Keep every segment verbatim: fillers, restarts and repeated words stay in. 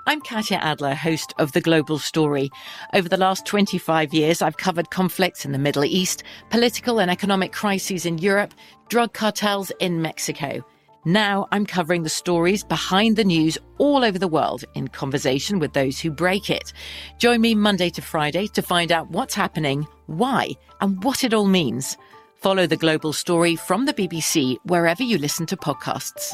I'm Katya Adler, host of The Global Story. Over the last twenty-five years, I've covered conflicts in the Middle East, political and economic crises in Europe, drug cartels in Mexico. Now I'm covering the stories behind the news all over the world in conversation with those who break it. Join me Monday to Friday to find out what's happening, why, and what it all means. Follow The Global Story from the B B C wherever you listen to podcasts.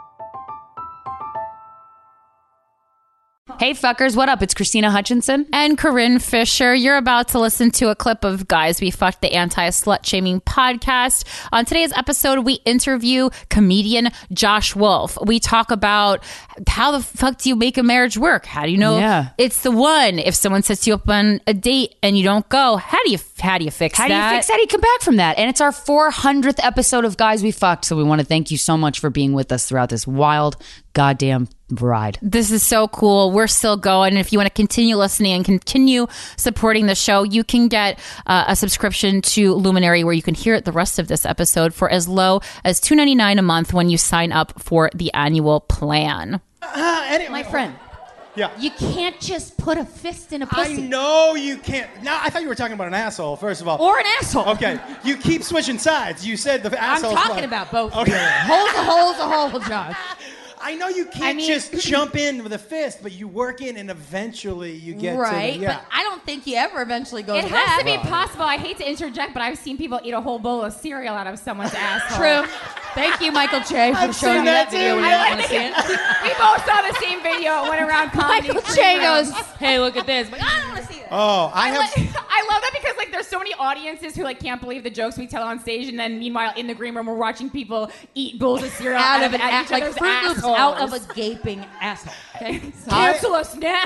Hey fuckers, what up? It's Christina Hutchinson. And Corinne Fisher. You're about to listen to a clip of Guys We Fucked, the anti-slut shaming podcast. On today's episode, we interview comedian Josh Wolf. We talk about how the fuck do you make a marriage work? How do you know Yeah. it's the one? If someone sets you up on a date and you don't go, how do you how do you fix How that? do you fix that? How do you come back from that? And it's our four hundredth episode of Guys We Fucked, so we want to thank you so much for being with us throughout this wild goddamn ride. This is so cool. We're still going. And if you want to continue listening and continue supporting the show, you can get uh, a subscription to Luminary where you can hear the rest of this episode for as low as two dollars and ninety-nine cents a month when you sign up for the annual plan. Uh, anyway, My friend, Yeah. you can't just put a fist in a I pussy. know you can't. Now, I thought you were talking about an asshole, first of all. Or an asshole. Okay, you keep switching sides. You said the I'm asshole. talking about both. Okay. Really. Hole's a hole's a hole, Josh. I know you can't I mean- just jump in with a fist, but you work in and eventually you get Right, to the, yeah. but I don't think you ever eventually go It to has that. to be possible. I hate to interject, but I've seen people eat a whole bowl of cereal out of someone's asshole. True. Thank you, Michael Che, for I've showing seen me that that video too. when you I don't like want to see it. We both saw the same video. It went around comedy. Michael street Che goes, rooms. hey, look at this. I'm like, I don't want to see that. Oh, I I, have. like, I love that because like there's so many audiences who like can't believe the jokes we tell on stage, and then meanwhile in the green room we're watching people eat bowls of cereal Out of an at ass, each like other's Fruit Loops assholes. out of a gaping asshole. Okay? So- Cancel us now.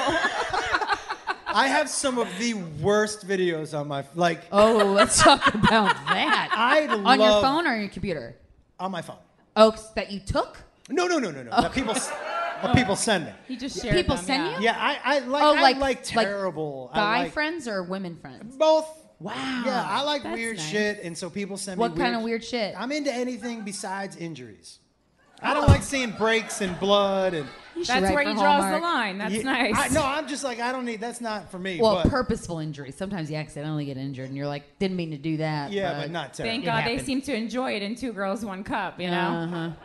I have some of the worst videos on my like oh, let's talk about that. I On your love- phone or on your computer? on my phone. Oh, that you took? No, no, no, no, no. That people, s- what people send me. He just shared People them, send yeah. you? Yeah, I, I like. Oh, I like- like like terrible. I Guy like friends or women friends? both. Wow. Yeah, I like That's weird nice. shit, and so people send What me. kind of weird shit? I'm into anything besides injuries. I Oh. don't like seeing breaks and blood and. You should That's write where for he draws Hallmark. the line. That's Yeah, nice. I, no, I'm just like I don't need. That's not for me. Well, but, purposeful injuries. Sometimes you accidentally get injured, and you're like, didn't mean to do that. yeah, but not terrible. Thank It God they happened. seem to enjoy it in Two Girls, One Cup, you know?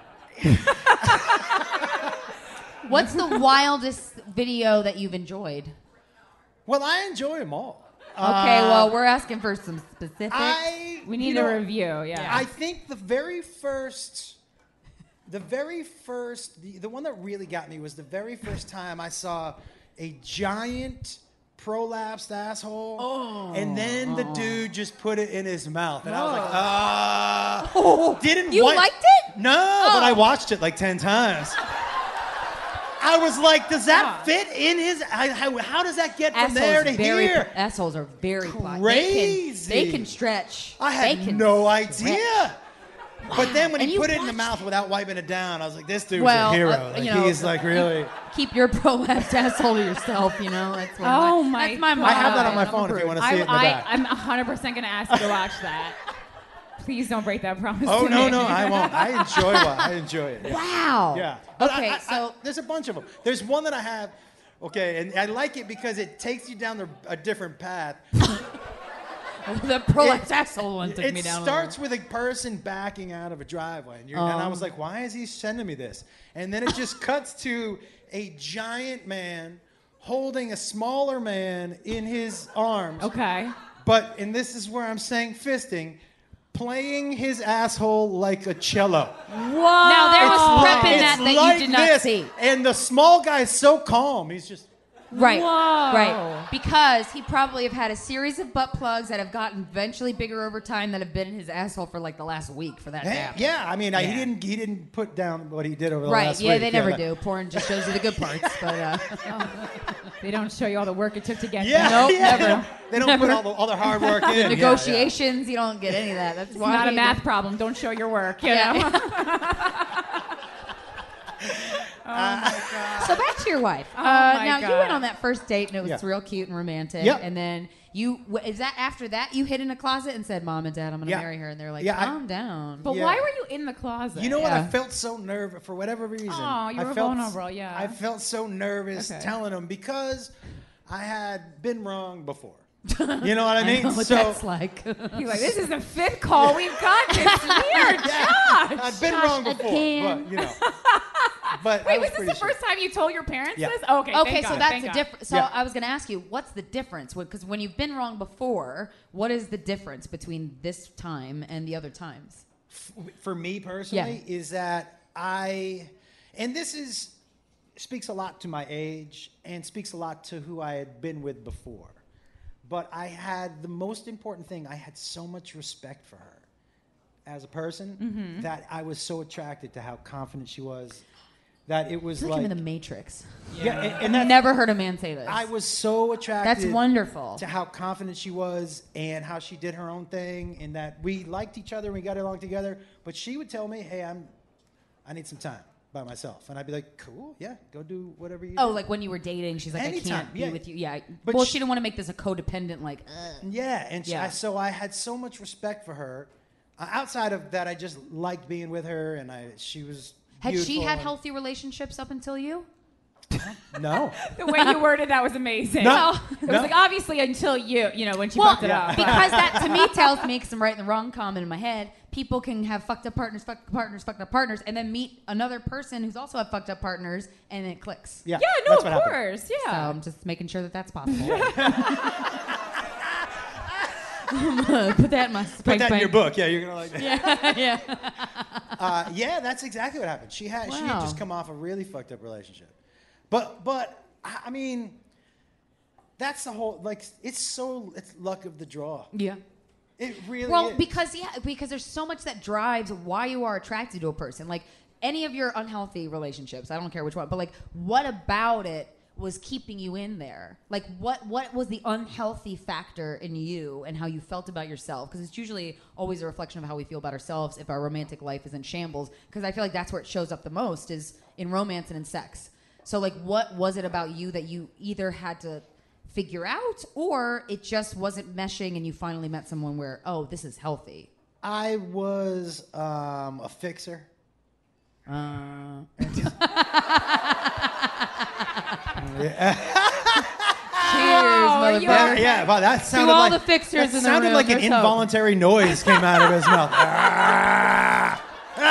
Uh-huh. What's the wildest video that you've enjoyed? Well, I enjoy them all. Okay, Uh, well, we're asking for some specifics. I. We need you a know, review, yeah. I think the very first, the very first, the, the one that really got me was the very first time I saw a giant prolapsed asshole, oh, and then the dude just put it in his mouth, and I was like, ah, uh, didn't You wa- liked it? No, but I watched it like ten times. I was like, does that fit in his? I, how, how does that get from assholes there to very, here? Assholes are very pli- Crazy. They can, they can stretch. I had They can no stretch. idea. But then when And he you put it in the watched mouth without wiping it down, I was like, this dude's Well, a hero. uh, like, you know, he's like really. Keep your prolapsed asshole to yourself, you know? That's what Oh my, my that's my God. I have that on my I'm phone if you want to see I, it in the I, back. I'm one hundred percent going to ask you to watch that. Please don't break that promise Oh to no me. no I won't. I enjoy it. I enjoy it. Yeah. Wow. Yeah. But Okay, I- I- so- I- there's a bunch of them. There's one that I have. Okay, and I like it because it takes you down the, a different path. The prolapsed It- asshole one took It me down. a starts with a person backing out of a driveway, and, you're, and I was like, "Why is he sending me this?" And then it just cuts to a giant man holding a smaller man in his arms. Okay. But and this is where I'm saying fisting, playing his asshole like a cello. Whoa. Now, there was prep in It's that that like you did not this, see. and the small guy's so calm. He's just. Right. Whoa. Right. Because he probably have had a series of butt plugs that have gotten eventually bigger over time that have been in his asshole for like the last week for that to Yeah, happen. yeah, I mean, I, he Yeah. didn't he didn't put down what he did over the Right. last Yeah, week. they never that- do. Porn just shows you the good parts. But uh, They don't show you all the work it took to get Yeah, there. Nope, yeah, never. They don't, they don't put all the, all the hard work in. Yeah, yeah. negotiations, you don't get any of that. That's It's why not a he- math problem. Don't show your work. You Yeah. know? my God. So back to your wife. Oh, uh, my now you God. went on that first date and it was Yeah. real cute and romantic. Yep. And then you w- is that after that you hid in a closet and said, "Mom and Dad, I'm going to Yeah. marry her," and they're like, Yeah, I- "Calm down." But Yeah. why were you in the closet? You know what? I Yeah. felt so nervous for whatever reason. Oh, you I were felt, vulnerable, yeah. I felt so nervous Okay. telling them because I had been wrong before. You know what I mean? I know what so that's like. You're like, this is the fifth call we've got this year, Josh. I've been wrong before, again. but you know. But I Wait, was was this pretty the sure. first time you told your parents Yeah. this? Okay, Okay, thank so God, that's thank the God. difference. So Yeah. I was going to ask you, what's the difference? Because when you've been wrong before, what is the difference between this time and the other times? For me personally, is that I, and this is speaks a lot to my age and speaks a lot to who I had been with before. But I had the most important thing. I had so much respect for her as a person Mm-hmm. that I was so attracted to how confident she was. That it was It's like, like, I'm in the Matrix. yeah, and, and I've that's, never heard a man say this. I was so attracted. That's wonderful. To how confident she was and how she did her own thing, and that we liked each other and we got along together. But she would tell me, "Hey, I'm, I need some time by myself," and I'd be like, "Cool, yeah, go do whatever you." Oh, do. like when you were dating, she's like, Anytime, I can't be yeah. with you. Yeah. But well, she- she didn't want to make this a codependent, like, uh, Yeah, and she, Yeah. I, so I had so much respect for her. Uh, outside of that, I just liked being with her, and I she was. had she beautiful had and- healthy relationships up until you? No. The way you worded that was amazing. No. It was No. like, obviously, until you, you know, when she Well, fucked it up. because that to me tells me, because I'm writing the wrong comment in my head, people can have fucked up partners, fucked up partners, fucked up partners, and then meet another person who's also had fucked up partners, and it clicks. Yeah, Yeah, no, that's of what happened. course. So Yeah. I'm just making sure that that's possible. Put that in my Put that in your book. Yeah, you're gonna like that. Yeah, yeah. Uh, yeah, that's exactly what happened. She had she had Wow. just come off a really fucked up relationship, but but I I mean, that's the whole like it's so it's luck of the draw. Yeah. It really Well, is. because yeah, because there's so much that drives why you are attracted to a person. Like any of your unhealthy relationships, I don't care which one, but like what about it was keeping you in there? Like what what was the unhealthy factor in you and how you felt about yourself? Because it's usually always a reflection of how we feel about ourselves if our romantic life is in shambles. Because I feel like that's where it shows up the most is in romance and in sex. So like what was it about you that you either had to figure out or it just wasn't meshing and you finally met someone where, oh, this is healthy? I was um, a fixer. Uh, Cheers, motherfucker. Yeah, yeah, wow, that sounded all like the fixers that in the sounded room. like an Let's hope. involuntary noise came out of his mouth. Ah,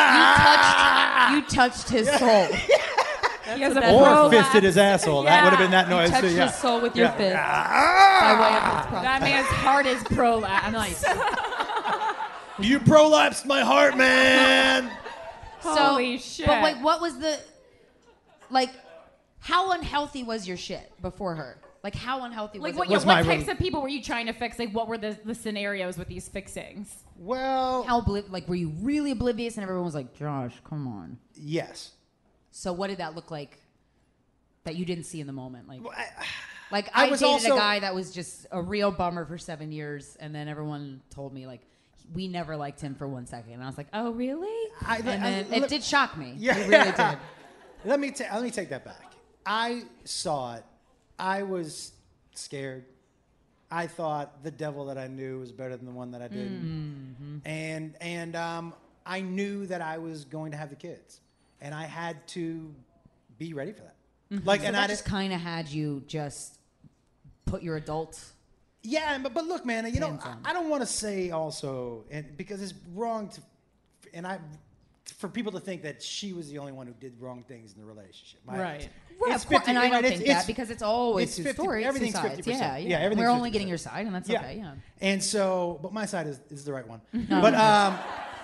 ah, You touched his soul. He has a that- or prolapse. fisted his asshole. That would have been that noise You touched too. Yeah. his soul with your Yeah. fist. Ah, By way of its That man's heart is prolapse. Nice. you prolapsed my heart, man. Holy so, shit. But wait, what was the, like, how unhealthy was your shit before her? Like, how unhealthy Like was what, it? yeah, was what my types rel- of people were you trying to fix? Like what were the, the scenarios with these fixings? Well, How obli- like, were you really oblivious and everyone was like, Josh, come on. yes. So what did that look like that you didn't see in the moment? Like, I, like I I, was dated also- a guy that was just a real bummer for seven years, and then everyone told me like we never liked him for one second, and I was like, oh really? I- and I- then look- it did shock me. Yeah. It really did. Let me ta- let me take that back. I saw it. I was scared. I thought the devil that I knew was better than the one that I didn't. And and um, I knew that I was going to have the kids, and I had to be ready for that. Like, So and that I just didn't- kind of had you just put your adult. yeah, but but look, man, you know, Hands on. I, I don't want to say also, and because it's wrong to, and I. For people to think that she was the only one who did wrong things in the relationship, My- Right. Right, it's of course, fifty and I don't it's- think it's- that because it's always it's two fifty stories, two everything's sides. fifty percent. Yeah, yeah. Yeah, everything's We're only fifty getting percent. your side, and that's Yeah. okay. Yeah. And so, but my side is, is the right one. But um,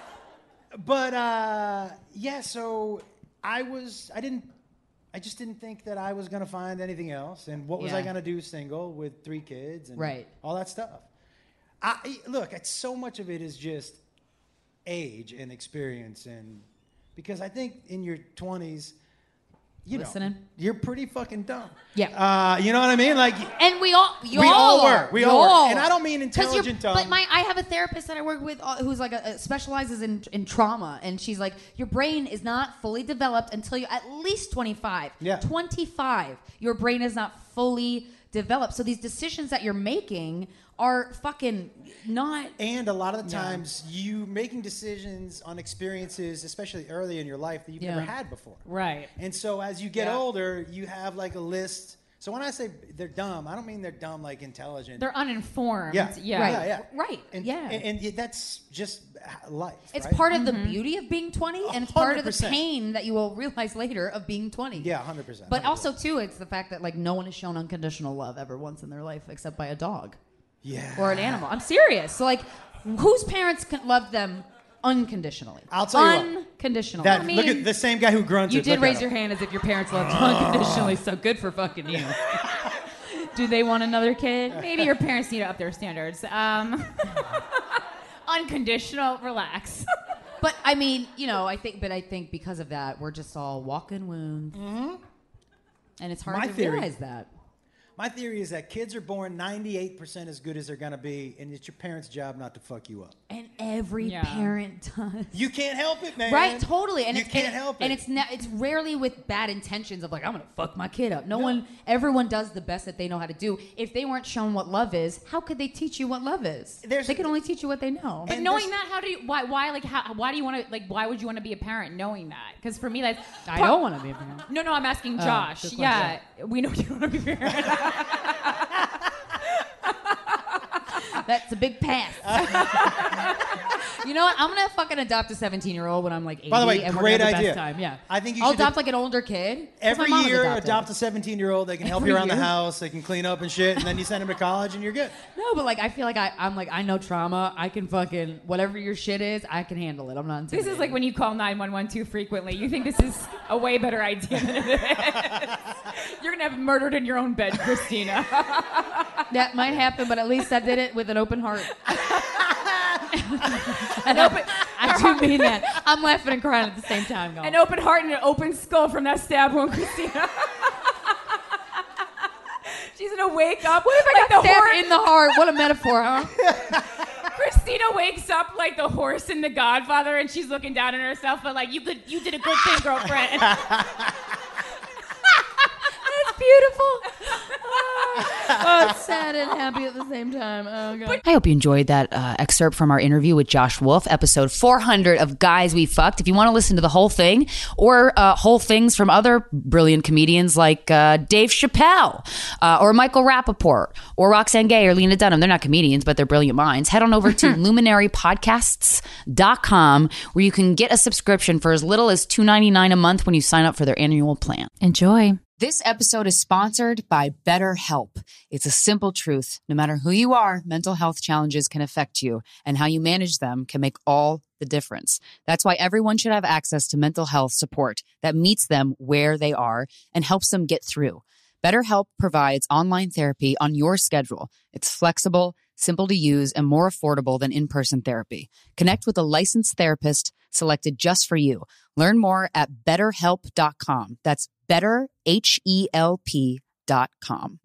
but uh, yeah. So I was, I didn't, I just didn't think that I was gonna find anything else. And what was I Yeah. gonna do single with three kids and Right. all that stuff? I look, it's so much of it is just age and experience, and because I think in your twenties, you Listening. know, you're pretty fucking dumb. Yeah. Uh, you know what I mean? Like, And we all, you We all, all are. were. We You all were. all And I are. don't mean 'Cause you're- intelligent dumb. But my, I have a therapist that I work with uh, who's like a, a specializes in in trauma, and she's like, your brain is not fully developed until you're at least twenty-five. Yeah. twenty-five. Your brain is not fully developed. So these decisions that you're making are fucking not. And a lot of the times, you making decisions on experiences, especially early in your life, that you've Yeah. never had before. Right. And so as you get Yeah. older, you have like a list. So when I say they're dumb, I don't mean they're dumb like intelligent. They're uninformed. yeah. Yeah. Right. Yeah, yeah. Right. And, Yeah. And, and yeah, that's just life. It's right? part of the beauty of being twenty, and it's part of the one hundred percent. pain that you will realize later of being twenty. Yeah, one hundred percent. But also, too, it's the fact that like no one has shown unconditional love ever once in their life except by a dog yeah. or an animal. I'm serious. So like, whose parents con- loved them unconditionally? I'll tell you what. Unconditionally. That, I mean, look at the same guy who grunted. you did Look at raise him. your hand as if your parents loved you unconditionally. So good for fucking you. Do they want another kid? Maybe your parents need to up their standards. Um, unconditional, relax. But I mean, you know, I think, but I think because of that, we're just all walking wounds, mm-hmm. and it's hard My to theory- realize that. My theory is that kids are born ninety-eight percent as good as they're going to be, and it's your parents' job not to fuck you up. And every Yeah. parent does. You can't help it, man. Right, totally. And you it's, can't and, help it. And it's ne- it's rarely with bad intentions of like, I'm gonna fuck my kid up. No, one, everyone does the best that they know how to do. If they weren't shown what love is, how could they teach you what love is? There's- they can only teach you what they know. But And knowing this- that, how do you? Why? Why? Like, how? Why do you want to? Like, why would you want to be a parent knowing that? Because for me, that's. I don't want to be a parent. No, no, I'm asking Oh, Josh. good Yeah, we know you want to be a parent. That's a big pass. You know what? I'm gonna fucking adopt a seventeen year old when I'm like eighty. By the way, and great we're gonna have the idea. best time. Yeah, I think you I'll should adopt ad- like an older kid. 'cause my Every mom was year, adopted. adopt a seventeen year old. They can help Every you around the year? house. They can clean up and shit, and then you send them to college, and you're good. No, but like I feel like I, I'm like I know trauma. I can fucking whatever your shit is, I can handle it. I'm not. This is like when you call nine one one too frequently. You think this is a way better idea than it is. You're gonna have murdered in your own bed, Christina. that might happen, but at least I did it with an open heart. An open, I do mean that. I'm laughing and crying at the same time. Going. an open heart and an open skull from that stab wound, Christina. She's gonna wake up. What if I Like got the stabbed horse in the heart. What a metaphor, huh? Christina wakes up like the horse in The Godfather, and she's looking down on herself, but like you could, you did a good thing, girlfriend. That's beautiful. Oh, it's sad and happy at the same time. Oh god. I hope you enjoyed that uh, excerpt from our interview with Josh Wolf, episode four hundred of Guys We Fucked. If you want to listen to the whole thing or uh, whole things from other brilliant comedians like uh, Dave Chappelle uh, or Michael Rappaport or Roxanne Gay or Lena Dunham, they're not comedians, but they're brilliant minds. Head on over to luminary podcasts dot com where you can get a subscription for as little as two dollars and ninety-nine cents a month when you sign up for their annual plan. Enjoy. This episode is sponsored by BetterHelp. It's a simple truth. No matter who you are, mental health challenges can affect you, and how you manage them can make all the difference. That's why everyone should have access to mental health support that meets them where they are and helps them get through. BetterHelp provides online therapy on your schedule. It's flexible, simple to use, and more affordable than in-person therapy. Connect with a licensed therapist selected just for you. Learn more at better help dot com. That's better, H E L P dot com.